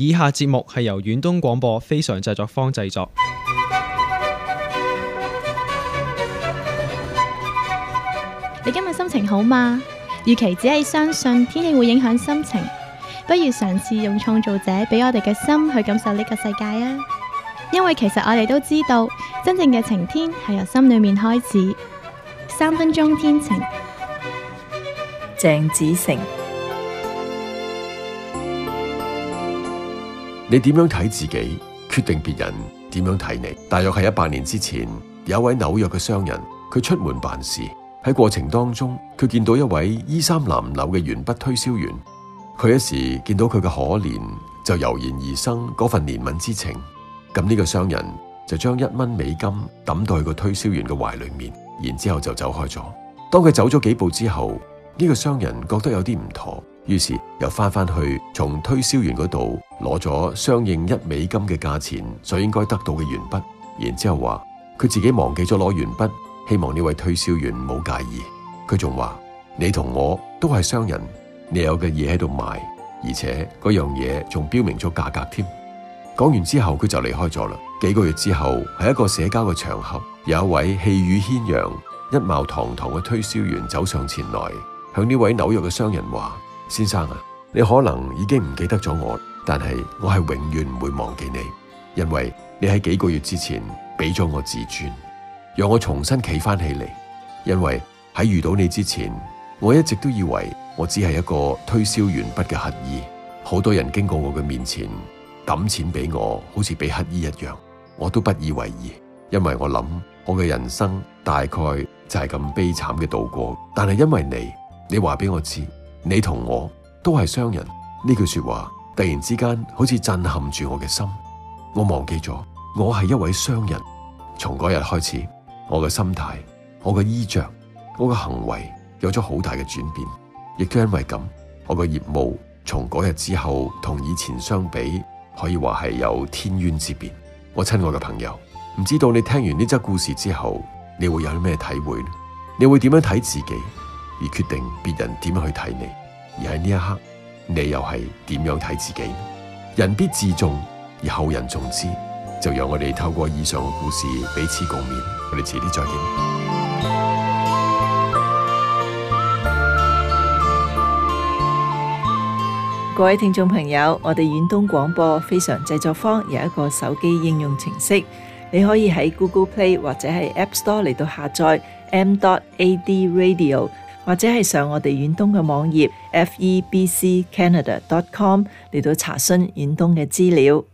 以下節目係由遠東廣播非常製作坊製作。 你今日心情好嗎？與其只係相信天氣會影響心情，不如嘗試用創造者俾我哋嘅心去感受呢個世界啊！因為其實我哋都知道，真正嘅晴天係由心裏面開始。3分鐘天晴， 鄭子誠。 你點樣睇自己，決定別人點樣睇你。大約係100年之前，有一位紐約嘅商人，佢出門辦事，喺過程當中，佢見到一位衣衫襤褸嘅鉛筆推銷員。佢一時見到佢嘅可憐，就油然而生嗰份憐憫之情。咁呢個商人就將1蚊美金抌到去個推銷員嘅懷裏面，然之後就走開咗。當佢走咗幾步之後，呢個商人覺得有啲唔妥，於是又翻去從推銷員嗰度攞咗相應1美金嘅價錢所應該得到嘅鉛筆，然之後話佢自己忘記咗攞鉛筆，希望呢位推銷員唔好介意。佢仲話：你同我都係商人，你有嘅嘢喺度賣，而且嗰樣嘢仲標明咗價格添。講完之後，佢就離開咗啦。幾個月之後，喺一個社交嘅場合，有一位氣宇軒揚、一貌堂堂嘅推銷員走上前來，向呢位紐約嘅商人話：先生啊，你可能已經唔記得咗我，但係我係永遠唔會忘記你，因為你喺幾個月之前俾咗我自尊，讓我重新企翻起嚟。因為喺遇到你之前，我一直都以為我只係一個推銷鉛筆嘅乞兒，好多人經過我嘅面前抌錢俾我，好似俾乞兒一樣，我都不以為意，因為我諗我嘅人生大概就係咁悲慘嘅度過。但係因為你話俾我知，你同我都係商人，呢句說話突然之間好似震撼住我嘅心。我忘記咗我係一位商人。從嗰日開始，我嘅心態、我嘅衣着、我嘅行為有咗好大嘅轉變，亦都因為咁，我嘅業務從嗰日之後同以前相比，可以話係有天淵之別。我親愛嘅朋友，唔知道你聽完呢則故事之後，你會有啲咩體會呢？你會點樣睇自己，而決定別人點樣去睇你？而喺呢一刻，你又係點樣睇自己呢？人必自重，而後人重之。就讓我哋透過以上嘅故事彼此共勉。我哋遲啲再見。 各位聽眾朋友，我哋遠東廣播非常製作坊有一個手機應用程式，你可以喺 Google Play 或者係 App Store 嚟到下載 m.ad radio， 或者係上我哋遠東嘅網頁 febccanada.com 嚟到查詢遠東嘅資料。